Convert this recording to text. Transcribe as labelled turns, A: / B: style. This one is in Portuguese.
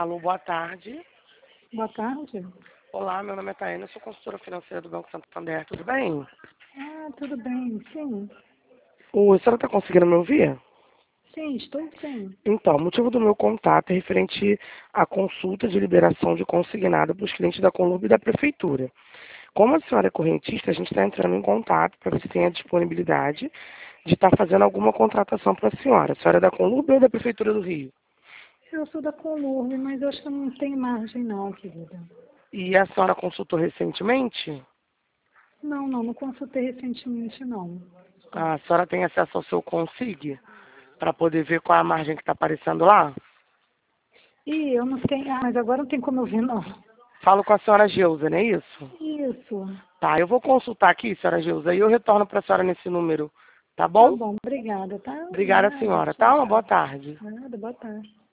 A: Alô, boa tarde.
B: Boa tarde.
A: Olá, meu nome é Taina, eu sou consultora financeira do Banco Santander, tudo bem?
B: Ah, tudo bem, sim.
A: Oi, a senhora está conseguindo me ouvir?
B: Sim, estou sim.
A: Então, o motivo do meu contato é referente à consulta de liberação de consignado para os clientes da Conlurb e da Prefeitura. Como a senhora é correntista, a gente está entrando em contato para ver se tem a disponibilidade de estar fazendo alguma contratação para a senhora. A senhora é da Conlurb ou da Prefeitura do Rio?
B: Eu sou da Conlurb, mas eu acho que não tem margem não, querida.
A: E a senhora consultou recentemente?
B: Não consultei recentemente não.
A: A senhora tem acesso ao seu Consig para poder ver qual é a margem que está aparecendo lá?
B: E eu não tenho, mas agora não tem como eu ver não.
A: Falo com a senhora Geusa, não é isso?
B: Isso.
A: Tá, eu vou consultar aqui, senhora Geusa, e eu retorno para a senhora nesse número, tá
B: Tá
A: bom?
B: bom, obrigada, tá?
A: Obrigada,
B: Nada,
A: senhora,
B: tchau,
A: tá? Uma
B: tchau.
A: boa tarde.
B: Nada, boa tarde.